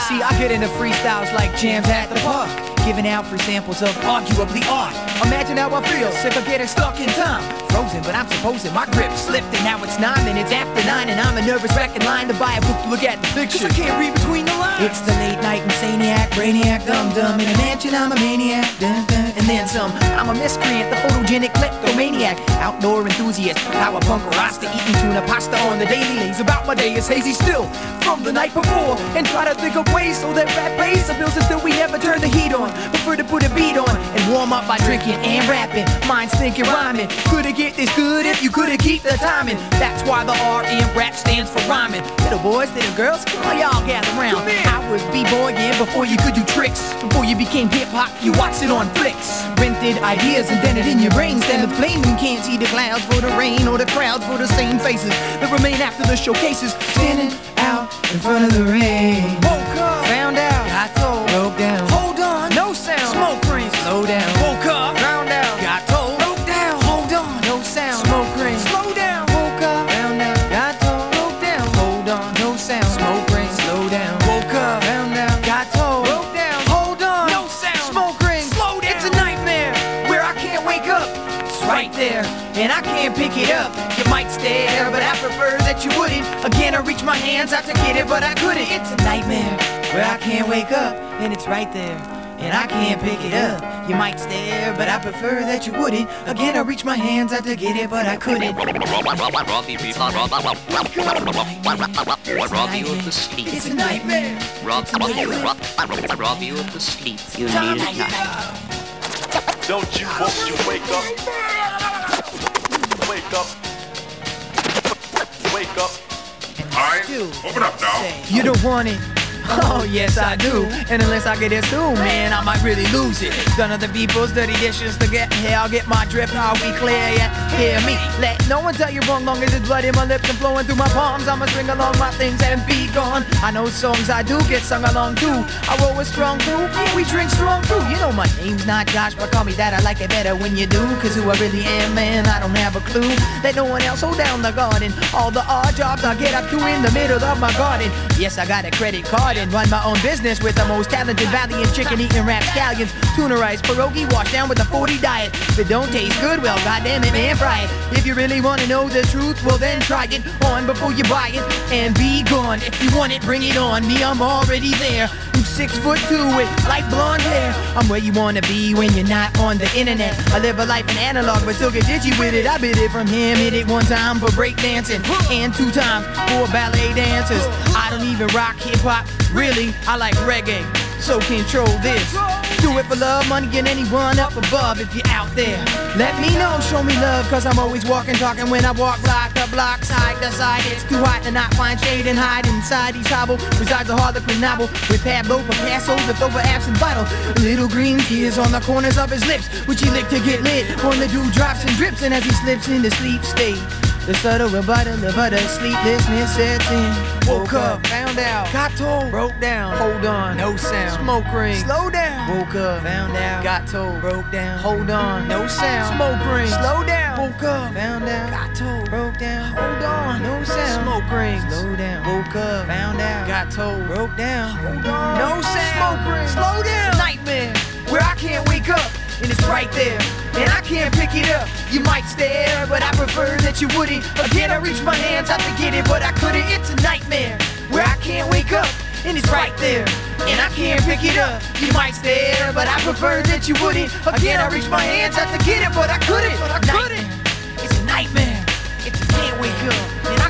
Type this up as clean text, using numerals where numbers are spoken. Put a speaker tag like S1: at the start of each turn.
S1: See, I get into freestyles like jams at the park, giving out free samples of arguably art. Imagine how I feel, sick of getting stuck in time. Frozen, but I'm supposing my grip slipped, and now it's 9 minutes after 9, and I'm a nervous wreck in line to buy a book to look at the pictures. I can't read between the lines. It's the late night insaniac, brainiac, dum-dum. In a mansion, I'm a maniac, dun-dun, and then some. I'm a miscreant, the photogenic kleptomaniac, outdoor enthusiast, power punk rasta, eating tuna pasta on the daily. Lays about my day is hazy still from the night before, and try to think of ways so that rap pays the bills, and still we never turn the heat on. Prefer to put a beat on and warm up by drinking and rapping. Minds thinking, rhyming. Couldn't get this good if you couldn't keep the timing. That's why the R in rap stands for rhyming. Little boys, little girls, come on, y'all gather round. I was b-boying before you could do tricks. Before you became hip-hop, you watched it on flicks. Rented ideas and then it in your brain. Stand the flame, you can't see the clouds for the rain, or the crowds for the same faces that remain after the showcases. Standing out in front of the rain. Woke up, found out, got told, broke down. Hold on, no sound, smoke rings, slow down. Woke up, found out, got told, broke down. Hold on, no sound, smoke rings, slow down. Woke up, found out, got told, broke down. Hold on, no sound, smoke rings, slow down. Woke up, found out, got told, broke down. Hold on, no sound, smoke rings, slow down. It's a nightmare where I can't wake up. It's right there, and I can't pick it up. You might stare, but I prefer that you wouldn't. Again, I reach my hands out to get it, but I couldn't. It's a nightmare where I can't wake up, and it's right there, and I can't pick it up. You might stare, but I prefer that you wouldn't. Again, I reach my hands out to get it, but I couldn't.
S2: Rob you of the sleep.
S1: It's a nightmare.
S2: Rob you of the sleep you need at night.
S3: Don't you want to wake up? Wake up. Wake up.
S4: Alright, open up now.
S1: You don't want it. Oh, yes, I do. And unless I get it soon, man, I might really lose it. Done other people's dirty dishes to get here. I'll get my drift. Are we clear yet? Hear me. Let no one tell you wrong. Long as it's blood in my lips and flowing through my palms, I'ma string along my things and be gone. I know songs I do get sung along too. I roll with strong crew. We drink strong brew. You know my name's not Josh, but call me that. I like it better when you do. Cause who I really am, man, I don't have a clue. Let no one else hold down the garden. All the odd jobs I get up to in the middle of my garden. Yes, I got a credit card and run my own business with the most talented valiant chicken eating rapscallions. Tuna rice, pierogi, washed down with a 40 diet. If it don't taste good, well, goddamn it, man, fry it. If you really want to know the truth, well, then try it on before you buy it and be gone. If you want it, bring it on. Me, I'm already there. You 6'2" with light blonde hair. I'm where you want to be when you're not on the internet. I live a life in analog, but still get digi with it. I bit it from him, hit it one time for breakdancing and 2 times for ballet dancers. I don't even rock hip-hop, really, I like reggae, so control this. Do it for love, money, and anyone up above. If you're out there, let me know, show me love, cause I'm always walking, talking when I walk block to block, side to side. It's too hot to not find shade and hide inside each hovel. Resides a Harlequin novel with Pablo Picasso's left over absent bottle. Little green tears on the corners of his lips, which he licked to get lit. On the dew drops and drips, and as he slips into sleep state, the subtle rebuttal of utter sleeplessness sets in. Woke up, found out, got told, broke down. Hold on, no sound, smoke ring, slow down. Woke up, found out, got told, broke down. Hold on, no sound, smoke ring, slow down. Woke up, found out, got told, broke down. Hold on, no sound, smoke ring, slow down. Woke up, found out, got told, broke down. Hold on, no sound, smoke ring, slow down. Nightmare where I can't wake up, and it's right there, and I can't pick it up. You might stare, but I prefer that you wouldn't. Again, I reach my hands out to get it, but I couldn't. It's a nightmare where I can't wake up, and it's right there, and I can't pick it up. You might stare, but I prefer that you wouldn't. Again, I reach my hands out to get it, but I couldn't. It's a nightmare. It's a can't wake up, and I